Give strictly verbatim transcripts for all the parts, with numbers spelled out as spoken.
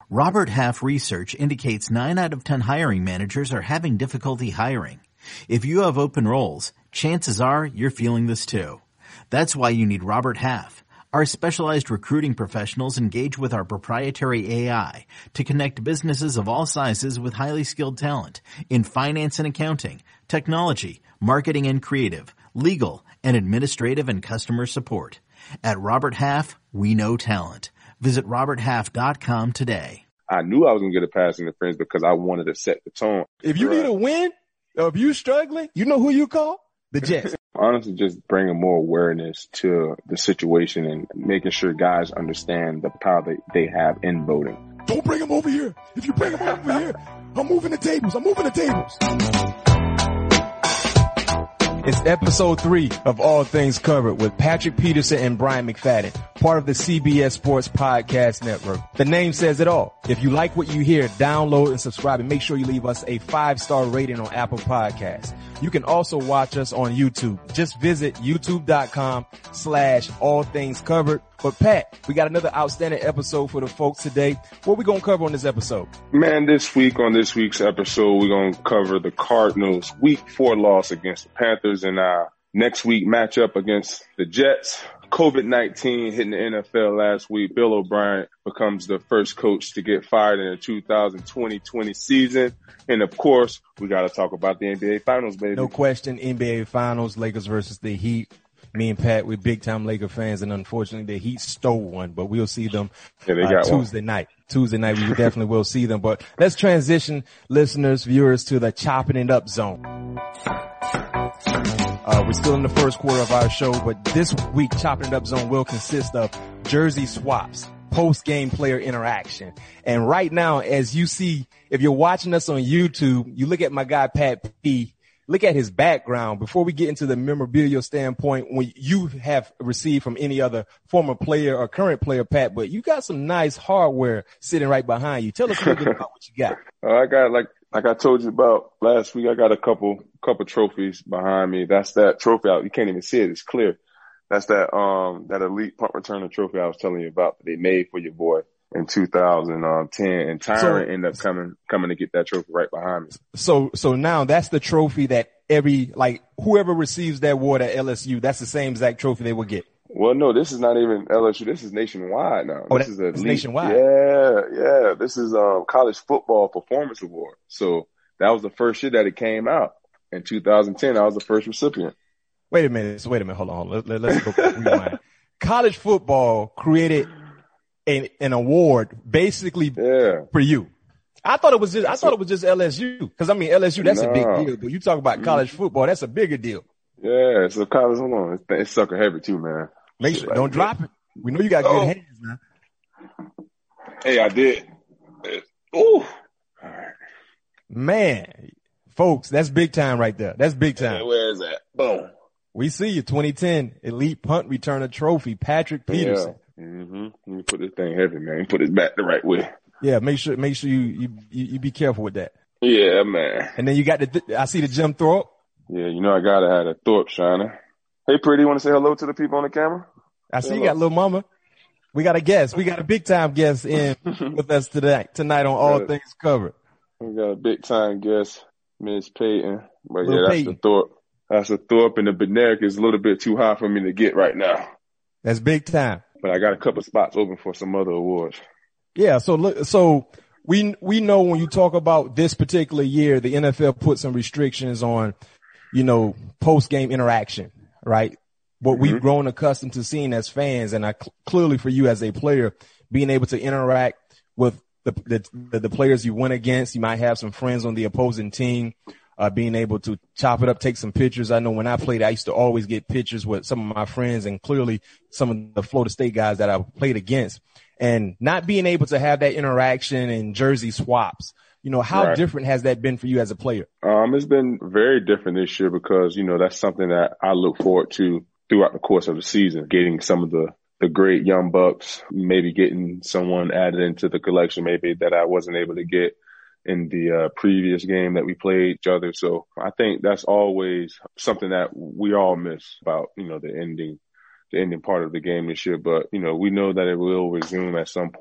Robert Half research indicates nine out of ten hiring managers are having difficulty hiring. If you have open roles, chances are you're feeling this too. That's why you need Robert Half. Our specialized recruiting professionals engage with our proprietary A I to connect businesses of all sizes with highly skilled talent in finance and accounting, technology, marketing and creative, legal, and administrative and customer support. At Robert Half, we know talent. Visit robert half dot com today. I knew I was going to get a pass interference because I wanted to set the tone. If you need a win, or if you're struggling, you know who you call? The Jets. Honestly, just bringing more awareness to the situation and making sure guys understand the power that they have in voting. Don't bring them over here. If you bring them over here, I'm moving the tables. I'm moving the tables. It's episode three of All Things Covered with Patrick Peterson and Brian McFadden, part of the C B S Sports Podcast Network. The name says it all. If you like what you hear, download and subscribe and make sure you leave us a five-star rating on Apple Podcasts. You can also watch us on YouTube. Just visit youtube.com slash all things covered. But Pat, we got another outstanding episode for the folks today. What we going to cover on this episode? Man, this week on this week's episode, we're going to cover the Cardinals' week four loss against the Panthers and our next week matchup against the Jets. COVID nineteen hitting the N F L last week. Bill O'Brien becomes the first coach to get fired in the two thousand twenty season. And of course, we got to talk about the N B A Finals, baby. No question, N B A Finals, Lakers versus the Heat. Me and Pat, we're big time Laker fans, and unfortunately the Heat stole one, but we'll see them yeah, they got uh, Tuesday one. night. Tuesday night, we definitely will see them. But let's transition, listeners, viewers, to the chopping it up zone. Uh, we're still in the first quarter of our show, but this week, Chopping It Up Zone will consist of jersey swaps, post-game player interaction. And right now, as you see, if you're watching us on YouTube, you look at my guy, Pat P., look at his background before we get into the memorabilia standpoint when you have received from any other former player or current player, Pat, but you got some nice hardware sitting right behind you. Tell us a little bit about what you got. Uh, I got like, Like I told you about last week, I got a couple, couple trophies behind me. That's that trophy out. You can't even see it. It's clear. That's that, um, that elite punt returner trophy I was telling you about that they made for your boy in two thousand ten. And Tyron so, ended up coming, coming to get that trophy right behind me. So, so now that's the trophy that every, like whoever receives that award at L S U, that's the same exact trophy they will get. Well, no, this is not even L S U. This is nationwide now. Oh, this is a nationwide. Yeah, yeah. This is um college football performance award. So that was the first year that it came out in two thousand ten. I was the first recipient. Wait a minute. So wait a minute. Hold on. Let, let, let's go back. Rewind. College football created an, an award basically yeah. for you. I thought it was just, I thought it was just L S U. Cause I mean, L S U, that's no. a big deal, but you talk about college football, that's a bigger deal. Yeah. So college, hold on. It's, it's sucker heavy too, man. Make sure, don't drop it. We know you got oh. good hands, man. Hey, I did. Ooh. All right. Man, folks, that's big time right there. That's big time. Hey, where is that? Boom. We see you. twenty ten Elite Punt Returner Trophy, Patrick Peterson. Yeah. Mm-hmm. Let me put this thing heavy, man. Put it back the right way. Yeah, make sure, make sure you, you, you, you be careful with that. Yeah, man. And then you got the, th- I see the Jim Thorpe. Yeah, you know I gotta have a Thorpe shiner. Hey, pretty, you want to say hello to the people on the camera? I see hello. you got little mama. We got a guest. We got a big time guest in with us today, tonight on All Things Covered. We got a big time guest, Miss Peyton. But Little yeah, that's Peyton. the Thorpe. That's the Thorpe, and the Beneric is a little bit too high for me to get right now. That's big time. But I got a couple spots open for some other awards. Yeah. So look, so we, we know when you talk about this particular year, the N F L put some restrictions on, you know, post game interaction, right? What mm-hmm. we've grown accustomed to seeing as fans, and I cl- clearly for you as a player, being able to interact with the, the, the players you went against. You might have some friends on the opposing team, uh, being able to chop it up, take some pictures. I know when I played, I used to always get pictures with some of my friends and clearly some of the Florida State guys that I played against, and not being able to have that interaction and jersey swaps. You know, how right. different has that been for you as a player? Um, it's been very different this year because, you know, that's something that I look forward to throughout the course of the season, getting some of the, the great young bucks, maybe getting someone added into the collection, maybe that I wasn't able to get in the uh, previous game that we played each other. So I think that's always something that we all miss about, you know, the ending, the ending part of the game this year. But, you know, we know that it will resume at some point.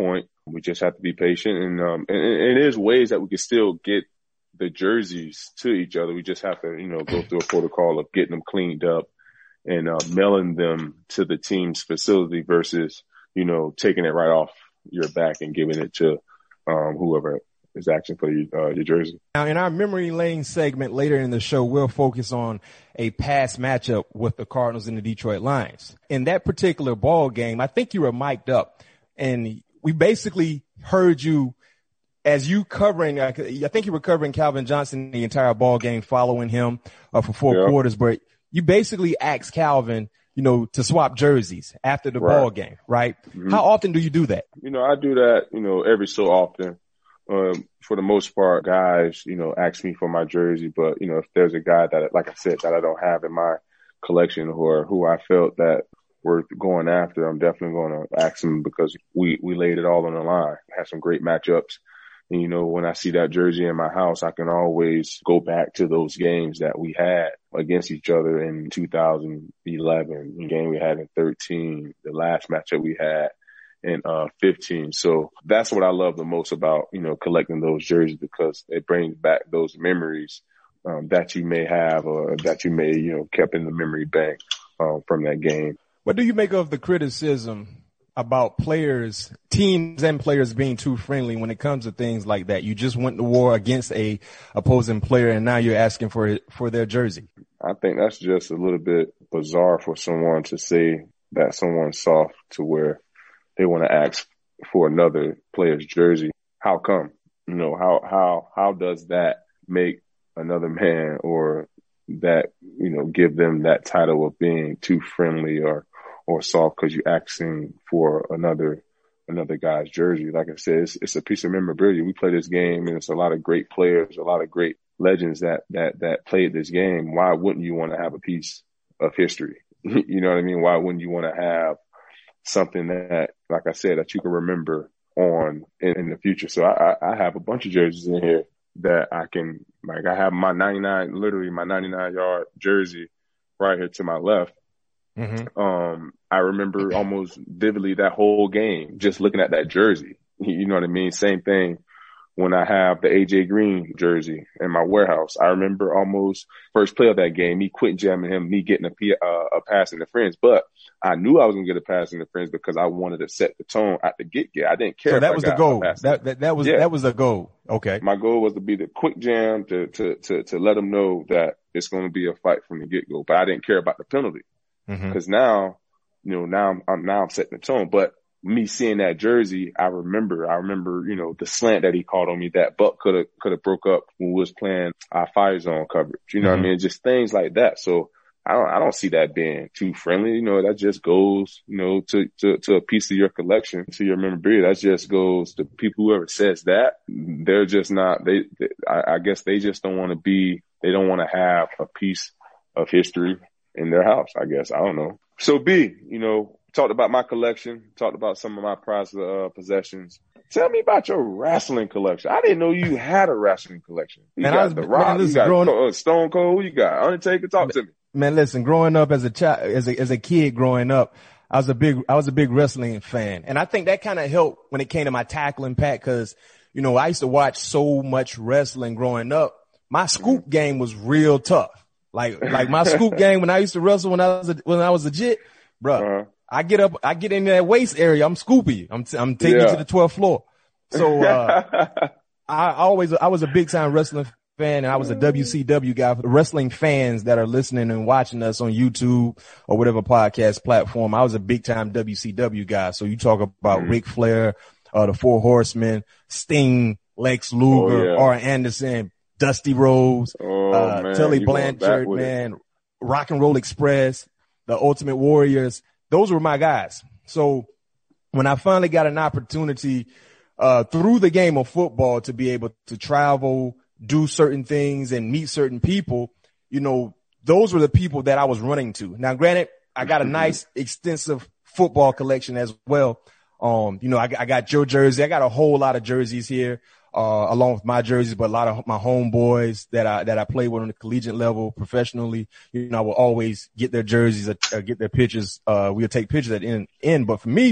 We just have to be patient. And, um, and, and it is ways that we can still get the jerseys to each other. We just have to, you know, go through a protocol of getting them cleaned up and uh, mailing them to the team's facility versus, you know, taking it right off your back and giving it to um, whoever is asking for your, uh, your jersey. Now, in our memory lane segment later in the show, we'll focus on a past matchup with the Cardinals and the Detroit Lions. In that particular ball game, I think you were mic'd up, and we basically heard you as you covering, I think you were covering Calvin Johnson the entire ball game, following him uh, for four yeah. quarters, but you basically asked Calvin, you know, to swap jerseys after the right. ball game, right? Mm-hmm. How often do you do that? You know, I do that, you know, every so often. Um, for the most part, guys, you know, ask me for my jersey, but, you know, if there's a guy that, like I said, that I don't have in my collection or who I felt that we're going after, I'm definitely going to ask him because we, we laid it all on the line, had some great matchups. And, you know, when I see that jersey in my house, I can always go back to those games that we had against each other in two thousand eleven, the game we had in thirteen, the last matchup we had in uh fifteen. So that's what I love the most about, you know, collecting those jerseys because it brings back those memories um, that you may have or that you may, you know, kept in the memory bank um, from that game. What do you make of the criticism about players, teams and players being too friendly when it comes to things like that? You just went to war against a opposing player and now you're asking for for their jersey. I think that's just a little bit bizarre for someone to say that someone's soft to where they want to ask for another player's jersey. How come? You know, how, how, how does that make another man or that, you know, give them that title of being too friendly or, or soft because you're asking for another, another guy's jersey? Like I said, it's, it's a piece of memorabilia. We play this game and it's a lot of great players, a lot of great legends that, that, that played this game. Why wouldn't you want to have a piece of history? You know what I mean? Why wouldn't you want to have something that, like I said, that you can remember on in, in the future? So I, I have a bunch of jerseys in here that I can, like I have my ninety-nine, literally my ninety-nine yard jersey right here to my left. Mm-hmm. Um, I remember almost vividly that whole game, just looking at that jersey. You know what I mean? Same thing when I have the A J Green jersey in my warehouse. I remember almost first play of that game, me quitting jamming him, me getting a, uh, a pass interference. But I knew I was going to get a pass interference because I wanted to set the tone at the get-go. I didn't care. So that if was I the goal. That, that, that was, yeah. that was the goal. Okay. My goal was to be the quick jam to, to, to, to let them know that it's going to be a fight from the get-go. But I didn't care about the penalty because mm-hmm. now, you know, now I'm, I'm, now I'm setting the tone. But me seeing that jersey, I remember, I remember, you know, the slant that he called on me that Buck could have, could have broke up when we was playing our fire zone coverage. You know mm-hmm. what I mean? Just things like that. So I don't, I don't see that being too friendly. You know, that just goes, you know, to, to, to a piece of your collection, to your memorabilia. That just goes to people, whoever says that, they're just not, they, they I, I guess they just don't want to be, they don't want to have a piece of history in their house, I guess. I don't know. So B, you know, talked about my collection, talked about some of my prized uh, possessions. Tell me about your wrestling collection. I didn't know you had a wrestling collection. You man, got I was, The Rock, man, listen, you got growing, uh, Stone Cold, who you got? Undertaker, talk to me. Man, listen, growing up as a child, as a, as a kid growing up, I was a big, I was a big wrestling fan. And I think that kind of helped when it came to my tackling pack because, you know, I used to watch so much wrestling growing up. My scoop game was real tough. Like, like my scoop game when I used to wrestle when I was, a, when I was legit, bro. Uh-huh. I get up, I get in that waist area. I'm Scoopy. I'm, t- I'm taking yeah. you to the twelfth floor. So, uh, I always, I was a big time wrestling fan and I was a W C W guy. For the wrestling fans that are listening and watching us on YouTube or whatever podcast platform, I was a big time W C W guy. So you talk about mm-hmm. Ric Flair, uh, the Four Horsemen, Sting, Lex Luger, oh, yeah. Arn Anderson, Dusty Rhodes, oh, uh, man, Tully Blanchard, man, Rock and Roll Express, the Ultimate Warriors. Those were my guys. So when I finally got an opportunity uh through the game of football to be able to travel, do certain things and meet certain people, you know, those were the people that I was running to. Now, granted, I got a nice extensive football collection as well. Um, you know, I, I got your jersey. I got a whole lot of jerseys here, uh, along with my jerseys, but a lot of my homeboys that I, that I play with on the collegiate level professionally, you know, I will always get their jerseys, uh, get their pictures. Uh, we'll take pictures at the end, end. But for me,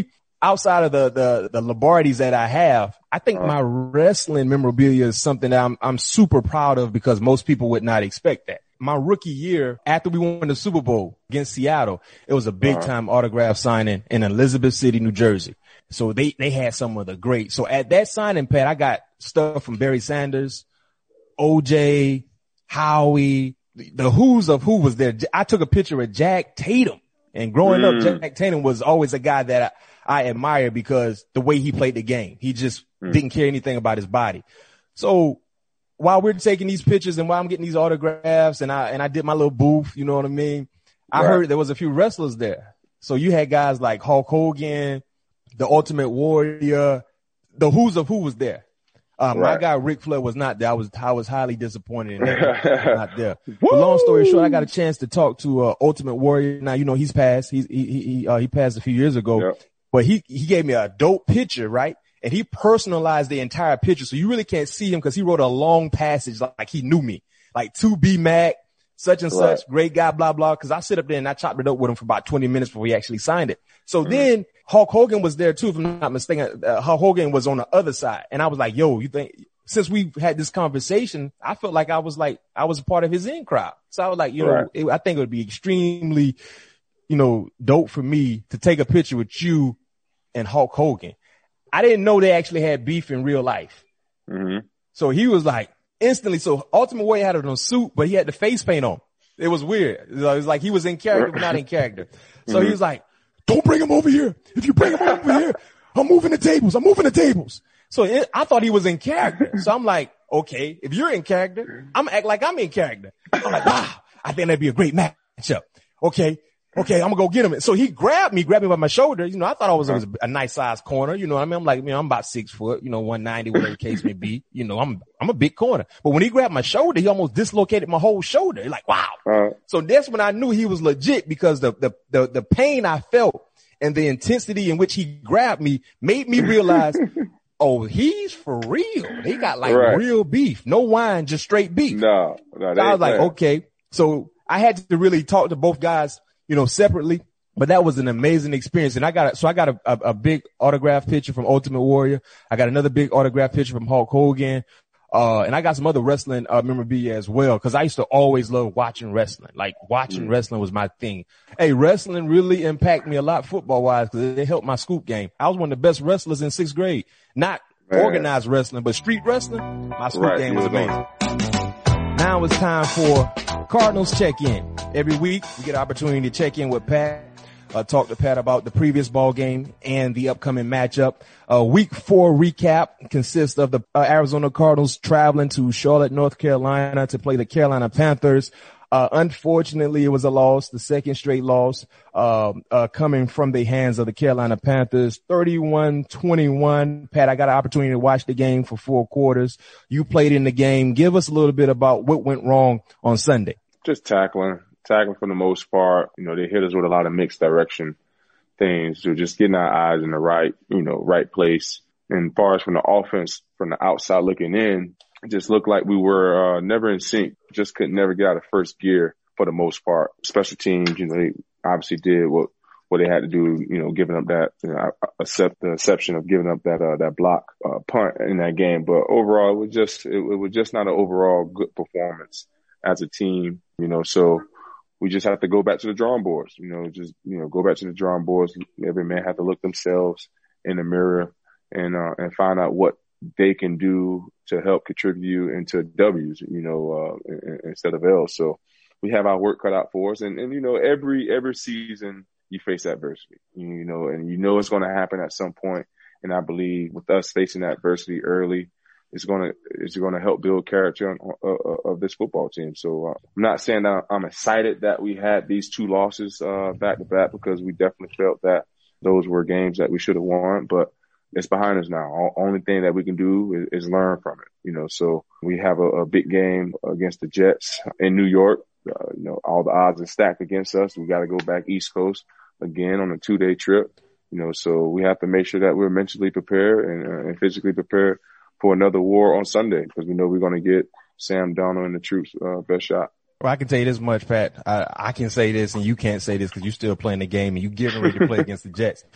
outside of the, the, the Lombardies that I have, I think uh, my wrestling memorabilia is something that I'm, I'm super proud of because most people would not expect that. My rookie year, after we won the Super Bowl against Seattle, it was a big time uh, autograph signing in Elizabeth City, New Jersey. So they, they had some of the great. So at that signing, Pat, I got stuff from Barry Sanders, O J, Howie, the who's of who was there. I took a picture of Jack Tatum, and growing mm. up, Jack Tatum was always a guy that I, I admired because the way he played the game, he just mm. didn't care anything about his body. So while we're taking these pictures and while I'm getting these autographs and I, and I did my little booth, you know what I mean? I right. heard there was a few wrestlers there. So you had guys like Hulk Hogan, the Ultimate Warrior, the who's of who was there. Uh, right. My guy Ric Flair was not there. I was I was highly disappointed in that. He was not there. But long story short, I got a chance to talk to uh, Ultimate Warrior. Now you know he's passed. He's, he he uh, he passed a few years ago. Yep. But he he gave me a dope picture, right? And he personalized the entire picture, so you really can't see him because he wrote a long passage like, like he knew me, like to B Mac, such and right. such, great guy, blah blah. Because I sit up there and I chopped it up with him for about twenty minutes before he actually signed it. So mm-hmm. then Hulk Hogan was there too, if I'm not mistaken. Uh, Hulk Hogan was on the other side, and I was like, "Yo, you think?" Since we had this conversation, I felt like I was like I was a part of his in crowd. So I was like, you know, right. it, I think it would be extremely, you know, dope for me to take a picture with you and Hulk Hogan. I didn't know they actually had beef in real life. Mm-hmm. So he was like instantly. So Ultimate Warrior had on a suit, but he had the face paint on. It was weird. It was like he was in character, but not in character. So mm-hmm. he was like, "Don't bring him over here. If you bring him over here, I'm moving the tables. I'm moving the tables." So it, I thought he was in character. So I'm like, okay, if you're in character, I'm gonna act like I'm in character. I'm like, wow, I think that'd be a great matchup. Okay. Okay, I'm gonna go get him. So he grabbed me, grabbed me by my shoulder. You know, I thought I was, I was a nice size corner. You know what I mean? I'm like, you know, I'm about six foot, you know, one ninety, whatever the case may be. You know, I'm, I'm a big corner. But when he grabbed my shoulder, he almost dislocated my whole shoulder. Like, wow. Uh, so that's when I knew he was legit because the, the, the, the pain I felt and the intensity in which he grabbed me made me realize, oh, he's for real. He got like right. real beef. No wine, just straight beef. No, no. So I was like, okay. So I had to really talk to both guys, you know, separately, but that was an amazing experience. And I got, a, so I got a, a, a big autograph picture from Ultimate Warrior. I got another big autograph picture from Hulk Hogan. Uh, and I got some other wrestling, uh, memorabilia as well. Cause I used to always love watching wrestling. Like watching mm. wrestling was my thing. Hey, wrestling really impacted me a lot football wise cause it helped my scoop game. I was one of the best wrestlers in sixth grade, not Man. organized wrestling, but street wrestling. My scoop right. game was amazing. Now it's time for Cardinals check-in. Every week we get an opportunity to check in with Pat, uh, talk to Pat about the previous ball game and the upcoming matchup. Uh, week four recap consists of the uh, Arizona Cardinals traveling to Charlotte, North Carolina to play the Carolina Panthers. Uh, unfortunately, it was a loss, the second straight loss, uh, uh, coming from the hands of the Carolina Panthers, thirty-one twenty-one. Pat, I got an opportunity to watch the game for four quarters. You played in the game. Give us a little bit about what went wrong on Sunday. Just tackling, tackling for the most part. You know, they hit us with a lot of mixed direction things. So just getting our eyes in the right, you know, right place. And as far as from the offense, from the outside looking in, it just looked like we were uh, never in sync. Just could never get out of first gear for the most part. Special teams, you know, they obviously did what what they had to do. You know, giving up that, you know, accept the exception of giving up that uh, that block uh, punt in that game. But overall, it was just it, it was just not an overall good performance as a team. You know, so we just have to go back to the drawing boards. You know, just you know, go back to the drawing boards. Every man had to look themselves in the mirror and uh, and find out what they can do to help contribute into W's, you know, uh, instead of L's. So we have our work cut out for us. And, and, you know, every, every season you face adversity, you know, and you know, it's going to happen at some point. And I believe with us facing adversity early, it's going to, it's going to help build character on, uh, of this football team. So uh, I'm not saying that I'm excited that we had these two losses, uh, back to back, because we definitely felt that those were games that we should have won, but it's behind us now. All, only thing that we can do is, is learn from it, you know. So we have a, a big game against the Jets in New York. Uh, you know, all the odds are stacked against us. We got to go back East Coast again on a two-day trip, you know. So we have to make sure that we're mentally prepared and, uh, and physically prepared for another war on Sunday, because we know we're going to get Sam Darnold and the troops uh, best shot. Well, I can tell you this much, Pat. I, I can say this, and you can't say this because you're still playing the game and you're getting ready to play against the Jets.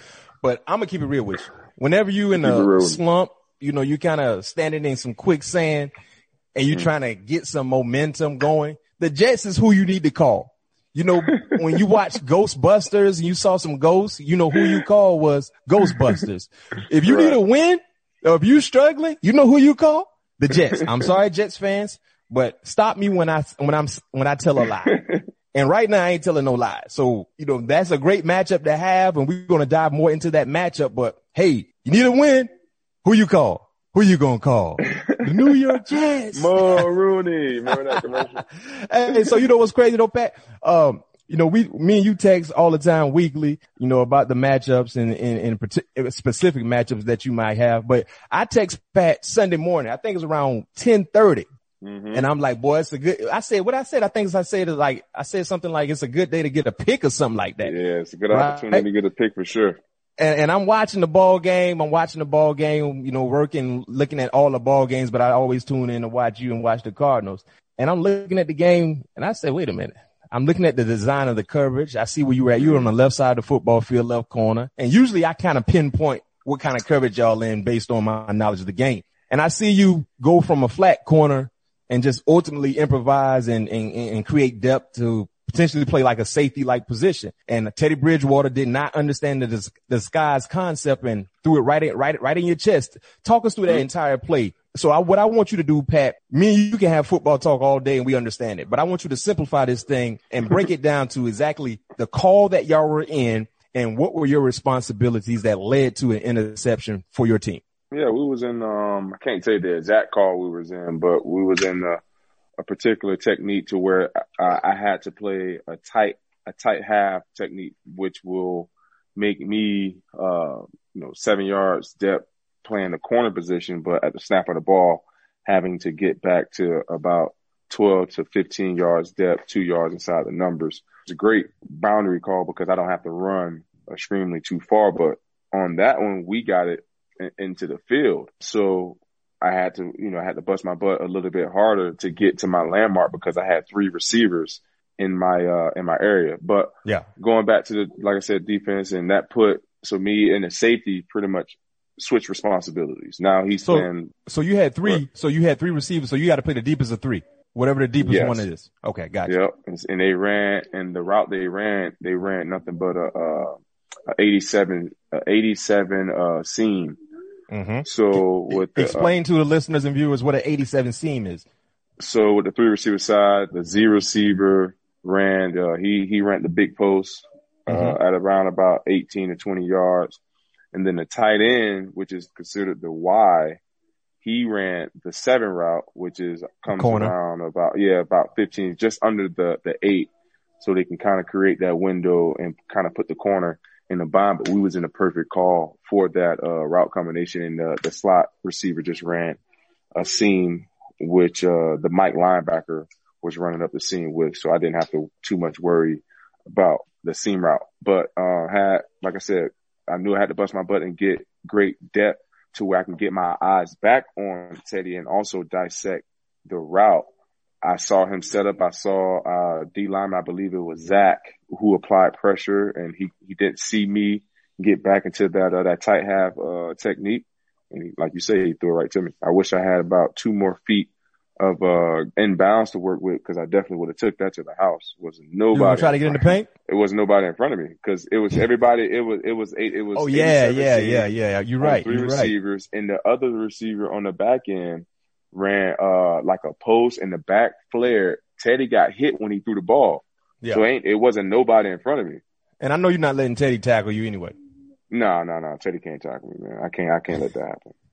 but I'm gonna keep it real with you. Whenever you in a slump, you know, you kind of standing in some quicksand and you're mm-hmm. trying to get some momentum going. The Jets is who you need to call. You know, when you watch Ghostbusters and you saw some ghosts, you know who you call was Ghostbusters. If you right. need a win, or if you struggling, you know who you call? The Jets. I'm sorry, Jets fans, but stop me when I when I'm when I tell a lie. And right now I ain't telling no lies. So, you know, that's a great matchup to have, and we're gonna dive more into that matchup. But hey, you need a win, who you call? Who you gonna call? The New York Jets. Mo Rooney. Remember that commercial? Hey, so you know what's crazy though, Pat? Um, you know, we, me and you text all the time weekly, you know, about the matchups and, and, and specific matchups that you might have. But I text Pat Sunday morning. I think it's around ten thirty. Mm-hmm. And I'm like, boy, it's a good, I said, what I said, I think I said is like, I said something like, it's a good day to get a pick or something like that. Yeah, it's a good right? opportunity to get a pick for sure. And, and I'm watching the ball game. I'm watching the ball game, you know, working, looking at all the ball games, but I always tune in to watch you and watch the Cardinals. And I'm looking at the game and I said, wait a minute. I'm looking at the design of the coverage. I see where you were at. You were on the left side of the football field, left corner. And usually I kind of pinpoint what kind of coverage y'all in based on my knowledge of the game. And I see you go from a flat corner and just ultimately improvise and, and, and create depth to potentially play like a safety-like position. And Teddy Bridgewater did not understand the dis- disguise concept and threw it right in, right, right in your chest. Talk us through that entire play. So I, what I want you to do, Pat, me and you can have football talk all day and we understand it, but I want you to simplify this thing and break it down to exactly the call that y'all were in and what were your responsibilities that led to an interception for your team. Yeah, we was in, um, I can't tell you the exact call we was in, but we was in a, a particular technique to where I, I had to play a tight, a tight half technique, which will make me, uh, you know, seven yards depth playing the corner position, but at the snap of the ball, having to get back to about twelve to fifteen yards depth, two yards inside the numbers. It's a great boundary call because I don't have to run extremely too far, but on that one, we got it into the field. So I had to, you know, I had to bust my butt a little bit harder to get to my landmark because I had three receivers in my, uh, in my area. But yeah, going back to the, like I said, defense, and that put, so me and the safety pretty much switch responsibilities. Now he's so, playing. So you had three, uh, so you had three receivers. So you got to play the deepest of three, whatever the deepest yes. one is. Okay. Gotcha. Yep. And, and they ran, and the route they ran, they ran nothing but a, uh, a eighty-seven, a eighty-seven, uh, seam. Mm-hmm. So with the, explain uh, to the listeners and viewers what an eighty-seven seam is. So with the three receiver side, the Z receiver ran, uh, he, he ran the big post, uh, mm-hmm. at around about eighteen to twenty yards. And then the tight end, which is considered the Y, he ran the seven route, which is comes Corner. around about, yeah, about fifteen, just under the, the eight. So they can kind of create that window and kind of put the corner in the bind, but we was in a perfect call for that, uh, route combination. And the, the slot receiver just ran a seam, which, uh, the Mike linebacker was running up the seam with. So I didn't have to too much worry about the seam route, but, uh, had, like I said, I knew I had to bust my butt and get great depth to where I can get my eyes back on Teddy and also dissect the route. I saw him set up. I saw, uh, D lineman, I believe it was Zach, who applied pressure, and he, he didn't see me get back into that, uh, that tight half, uh, technique. And he, like you say, he threw it right to me. I wish I had about two more feet of, uh, inbounds to work with, because I definitely would have took that to the house. It wasn't nobody. You try to get in the paint? It wasn't nobody in front of me, because it was everybody. It was, it was eight, it was, oh, yeah, yeah, yeah, yeah. You're right. Three You're receivers, right. And the other receiver on the back end ran, uh, like a post in the back flare. Teddy got hit when he threw the ball. Yeah. So ain't, it wasn't nobody in front of me. And I know you're not letting Teddy tackle you anyway. No, no, no. Teddy can't tackle me, man. I can't, I can't let that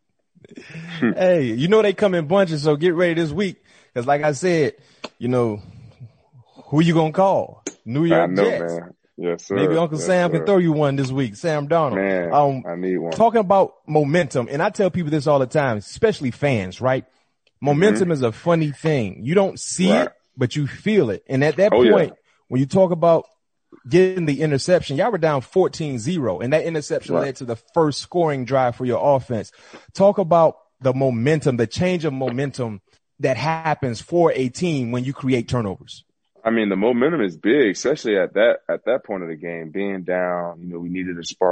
happen. Hey, you know they come in bunches, so get ready this week. Cause like I said, you know, who you gonna call? New York I know, Jets. Man. Yes, sir. Maybe Uncle yes, Sam sir. can throw you one this week. Sam Darnold. Man, um, I need one. Talking about momentum, and I tell people this all the time, especially fans, right? Momentum mm-hmm. is a funny thing. You don't see right. it, but you feel it. And at that oh, point, yeah. when you talk about getting the interception, y'all were down fourteen zero, and that interception right. led to the first scoring drive for your offense. Talk about the momentum, the change of momentum that happens for a team when you create turnovers. I mean, the momentum is big, especially at that at that point of the game, being down. You know, we needed a spark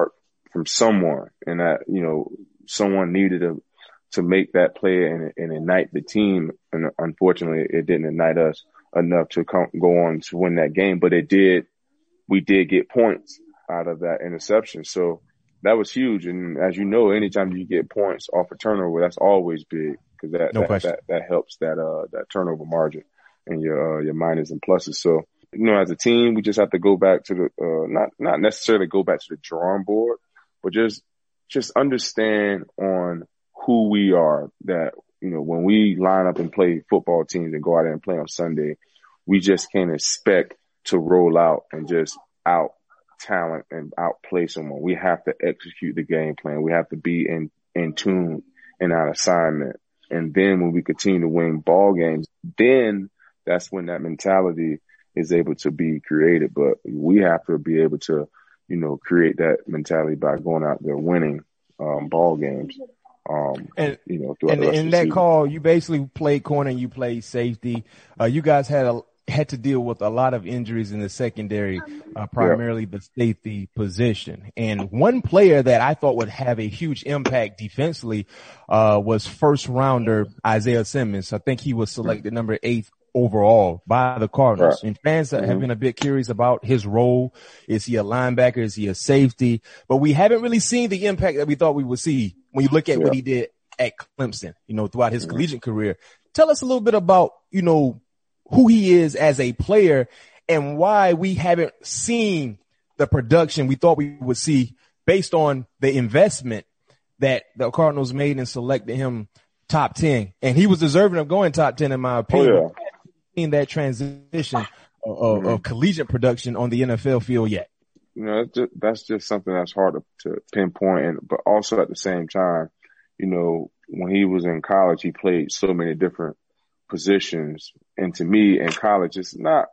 from someone, and that, you know, someone needed to, to make that play and, and ignite the team. And unfortunately, it didn't ignite us enough to come, go on to win that game, but it did, we did get points out of that interception. So that was huge. And as you know, anytime you get points off a turnover, that's always big, because that, No that, question. that, that helps that, uh, that turnover margin and your, uh, your minuses and pluses. So, you know, as a team, we just have to go back to the, uh, not, not necessarily go back to the drawing board, but just, just understand on who we are, that, you know, when we line up and play football teams and go out there and play on Sunday, we just can't expect to roll out and just out talent and outplay someone. We have to execute the game plan. We have to be in, in tune in our assignment. And then when we continue to win ball games, then that's when that mentality is able to be created. But we have to be able to, you know, create that mentality by going out there winning um, ball games. Um, and you know, throughout and the rest in of the that season. call, you basically played corner and you played safety. Uh, you guys had a had to deal with a lot of injuries in the secondary, uh, primarily the safety position. And one player that I thought would have a huge impact defensively, uh, was first rounder Isaiah Simmons. I think he was selected number eight overall by the Cardinals. Right. And fans Mm-hmm. have been a bit curious about his role. Is he a linebacker? Is he a safety? But we haven't really seen the impact that we thought we would see when you look at Yeah. what he did at Clemson, you know, throughout his Mm-hmm. collegiate career. Tell us a little bit about, you know, who he is as a player and why we haven't seen the production we thought we would see based on the investment that the Cardinals made and selected him top ten. And he was deserving of going top ten, in my opinion. Oh, yeah. In that transition of, Mm-hmm. of collegiate production on the N F L field yet. You know, it's just, that's just something that's hard to, to pinpoint. And, but also at the same time, you know, when he was in college, he played so many different positions. And to me, in college, it's not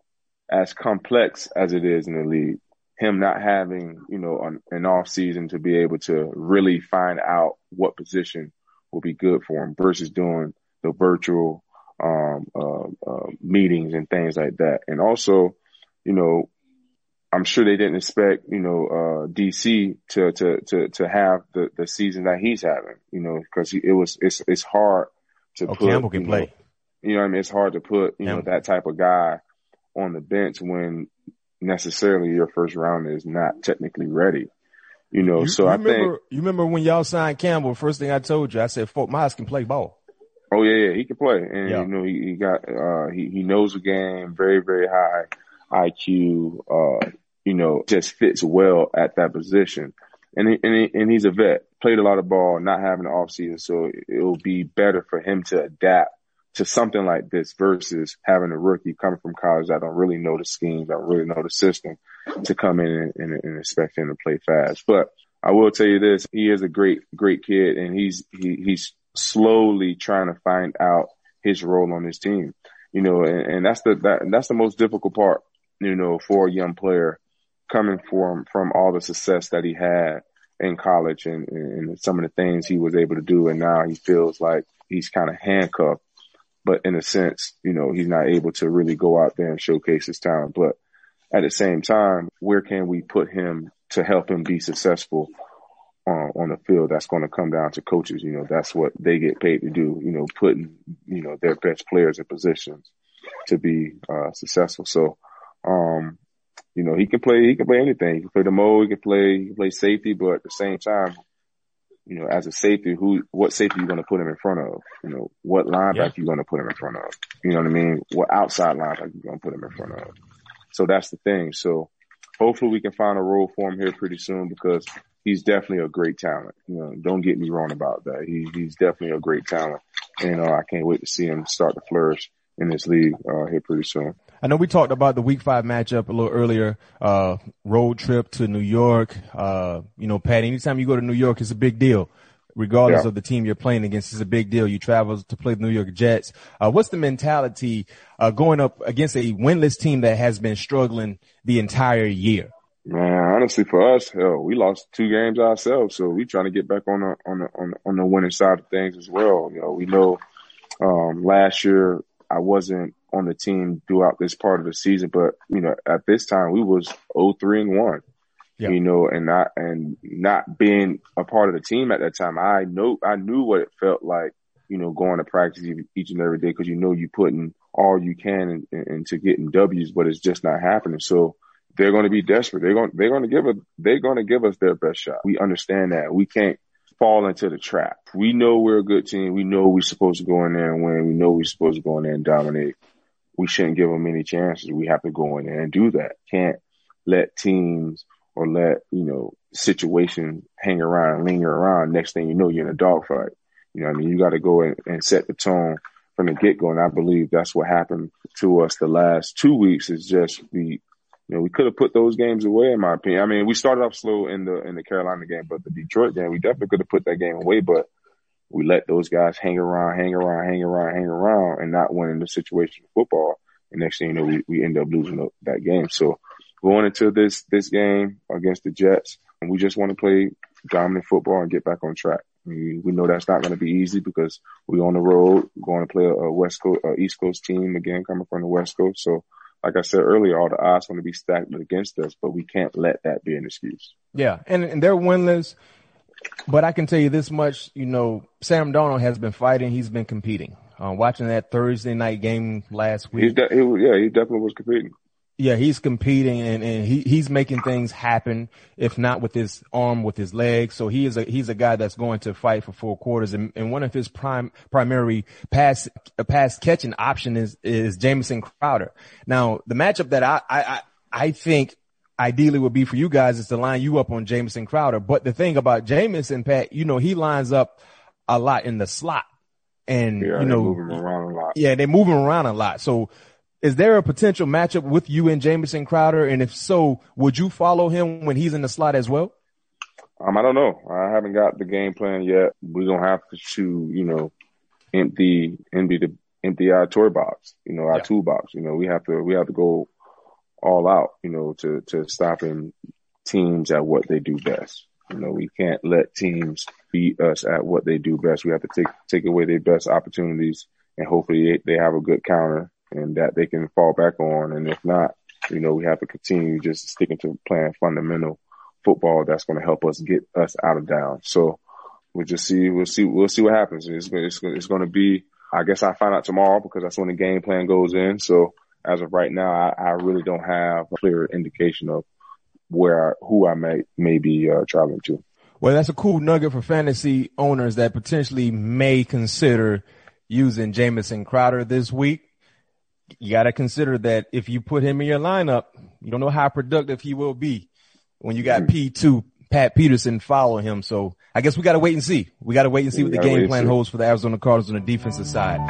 as complex as it is in the league. Him not having, you know, an, an off season to be able to really find out what position will be good for him versus doing the virtual um, uh, uh, meetings and things like that. And also, you know, I'm sure they didn't expect, you know, uh, D C to, to, to, to have the, the season that he's having, you know, cause he, it was, it's, it's hard to Oh, put, Campbell can you know, play. you know what I mean? It's hard to put, you know, Campbell. that type of guy on the bench when necessarily your first rounder is not technically ready, you know, You, so you I remember, think, you remember when y'all signed Campbell, first thing I told you, I said, Fort Myers can play ball. oh yeah, yeah, he can play. And, Yeah. you know, he, he got, uh, he, he knows the game, very, very high I Q, uh, you know, just fits well at that position. And he, and, he, and he's a vet, played a lot of ball, not having an off season. So it'll be better for him to adapt to something like this versus having a rookie coming from college that don't really know the scheme, don't really know the system, to come in and, and, and expect him to play fast. But I will tell you this, he is a great, great kid, and he's, he, he's slowly trying to find out his role on this team, you know, and, and that's the, that, that's the most difficult part, you know, for a young player coming from, from all the success that he had in college and, and some of the things he was able to do. And now he feels like he's kind of handcuffed, but in a sense, you know, he's not able to really go out there and showcase his talent. But at the same time, where can we put him to help him be successful on, on the field? That's going to come down to coaches. You know, that's what they get paid to do, you know, putting, you know, their best players in positions to be uh, successful. So, um, you know, he can play, he can play anything. He can play the mode, he can play, he can play safety, but at the same time, you know, as a safety, who, what safety are you going to put him in front of? You know, what linebacker Yeah. you going to put him in front of? You know what I mean? What outside linebacker you going to put him in front of? So that's the thing. So hopefully we can find a role for him here pretty soon, because he's definitely a great talent. You know, don't get me wrong about that. He, he's definitely a great talent. And uh, I can't wait to see him start to flourish in this league uh, here pretty soon. I know we talked about the week five matchup a little earlier, uh, road trip to New York. Uh, you know, Pat, anytime you go to New York, it's a big deal. Regardless Yeah. of the team you're playing against, it's a big deal. You travel to play the New York Jets. Uh, what's the mentality, uh, going up against a winless team that has been struggling the entire year? Man, honestly, for us, hell, we lost two games ourselves, so we trying to get back on the on the on the, on the winning side of things as well. You know, we know um, last year I wasn't on the team throughout this part of the season, but you know, at this time we was oh three and one. Yeah. You know, and not and not being a part of the team at that time, I know I knew what it felt like, you know, going to practice each and every day, because you know you putting all you can in, in, into getting W's, but it's just not happening. So they're going to be desperate. They're going they're going to give us they're going to give us their best shot. We understand that. We can't fall into the trap. We know we're a good team. We know we're supposed to go in there and win. We know we're supposed to go in there and dominate. We shouldn't give them any chances. We have to go in there and do that. Can't let teams or let, you know, situations hang around, linger around. Next thing you know, you're in a dogfight. You know what I mean? You got to go in and set the tone from the get-go. And I believe that's what happened to us the last two weeks is just we, you know, we could have put those games away, in my opinion. I mean, we started off slow in the, in the Carolina game, but the Detroit game, we definitely could have put that game away, but we let those guys hang around, hang around, hang around, hang around and not win in the situation of football. And next thing you know, we, we end up losing that game. So, going into this, this game against the Jets, and we just want to play dominant football and get back on track. We, we know that's not going to be easy because we're on the road, going to play a, a West Coast, a East Coast team again, coming from the West Coast. So, like I said earlier, all the odds going to be stacked against us, but we can't let that be an excuse. Yeah, and, and they're winless. But I can tell you this much, you know, Sam Darnold has been fighting. He's been competing. Uh, watching that Thursday night game last week. He's de- he, yeah, he definitely was competing. Yeah, he's competing and, and he, he's making things happen, if not with his arm, with his leg. So he is a, he's a guy that's going to fight for four quarters. And, and one of his prime, primary pass, uh, pass catching option is, is Jamison Crowder. Now, the matchup that I, I, I think ideally would be for you guys is to line you up on Jamison Crowder. But the thing about Jamison, Pat, you know, he lines up a lot in the slot and, yeah, you know, moving around a lot. Yeah, they're moving around a lot. So, is there a potential matchup with you and Jamison Crowder? And if so, would you follow him when he's in the slot as well? Um, I don't know. I haven't got the game plan yet. We're going to have to, you know, empty, empty the, empty our toy box, you know, our yeah. toolbox. You know, we have to, we have to go all out, you know, to, to stopping teams at what they do best. You know, we can't let teams beat us at what they do best. We have to take, take away their best opportunities and hopefully they, they have a good counter and that they can fall back on. And if not, you know, we have to continue just sticking to playing fundamental football that's going to help us get us out of down. So we'll just see, we'll see, we'll see what happens. It's, it's, it's going to be, I guess I find out tomorrow because that's when the game plan goes in. So as of right now, I, I really don't have a clear indication of where, I, who I may, may be uh, traveling to. Well, that's a cool nugget for fantasy owners that potentially may consider using Jamison Crowder this week. You got to consider that if you put him in your lineup, you don't know how productive he will be when you got P two, Pat Peterson, following him. So I guess we got to wait and see. We got to wait and see what the game plan holds for the Arizona Cardinals on the defensive side.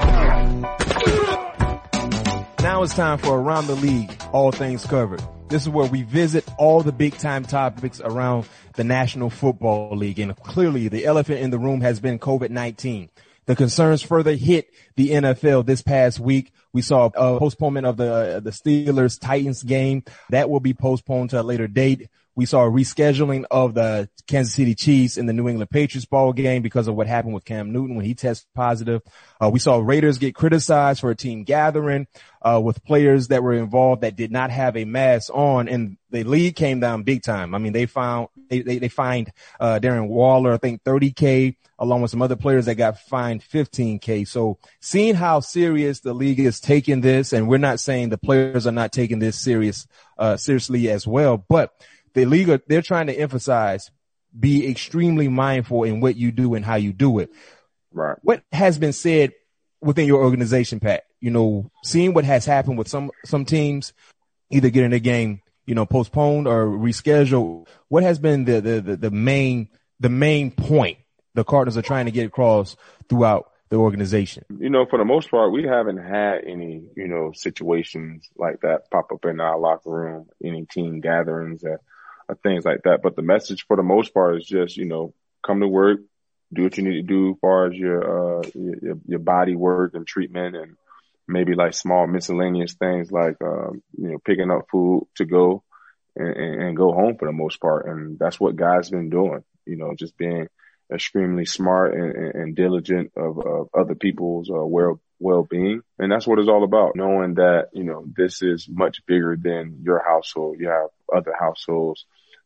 Now it's time for Around the League, all things covered. This is where we visit all the big time topics around the National Football League. And clearly the elephant in the room has been COVID nineteen. The concerns further hit the N F L this past week. We saw a postponement of the uh, the Steelers-Titans game. That will be postponed to a later date. We saw a rescheduling of the Kansas City Chiefs and the New England Patriots ball game because of what happened with Cam Newton when he tested positive. Uh, we saw Raiders get criticized for a team gathering uh, with players that were involved that did not have a mask on, and the league came down big time. I mean, they found they they, they fined uh, Darren Waller, I think thirty K, along with some other players that got fined fifteen K. So seeing how serious the league is taking this, and we're not saying the players are not taking this serious uh, seriously as well, but the league, they're trying to emphasize, be extremely mindful in what you do and how you do it. Right. What has been said within your organization, Pat? You know, seeing what has happened with some, some teams, either getting the game, you know, postponed or rescheduled. What has been the, the, the, the main, the main point the Cardinals are trying to get across throughout the organization? You know, for the most part, we haven't had any, you know, situations like that pop up in our locker room, any team gatherings that, or things like that. But the message for the most part is just, you know, come to work, do what you need to do as far as your, uh, your, your body work and treatment, and maybe like small miscellaneous things like, um, you know, picking up food to go and, and, and go home for the most part. And that's what guys been doing, you know, just being extremely smart and, and, and diligent of, of other people's uh, well, well-being. And that's what it's all about, knowing that, you know, this is much bigger than your household. You have other households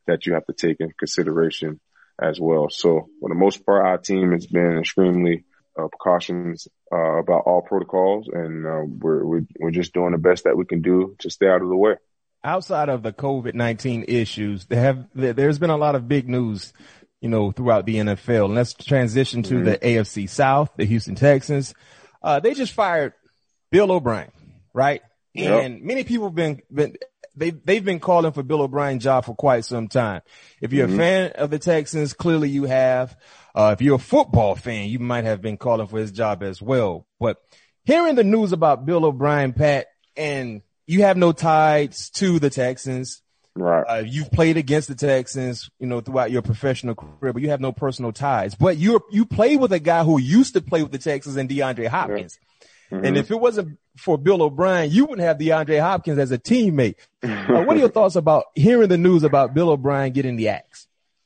that you have to take into consideration as well. So for the most part, our team has been extremely uh, precautions uh, about all protocols, and uh, we're, we're we're just doing the best that we can do to stay out of the way. Outside of the COVID nineteen issues, there have there's been a lot of big news, you know, throughout the N F L. And let's transition to mm-hmm. the A F C South, the Houston Texans. Uh, they just fired Bill O'Brien, right? Yep. And many people have been, been they they've been calling for Bill O'Brien's job for quite some time. If you're mm-hmm. a fan of the Texans, clearly you have. Uh, if you're a football fan, you might have been calling for his job as well. But hearing the news about Bill O'Brien, Pat, and you have no ties to the Texans. Right. Uh, you've played against the Texans, you know, throughout your professional career, but you have no personal ties. But you you play with a guy who used to play with the Texans and DeAndre Hopkins. Yeah. Mm-hmm. And if it wasn't for Bill O'Brien, you wouldn't have DeAndre Hopkins as a teammate. uh, what are your thoughts about hearing the news about Bill O'Brien getting the axe?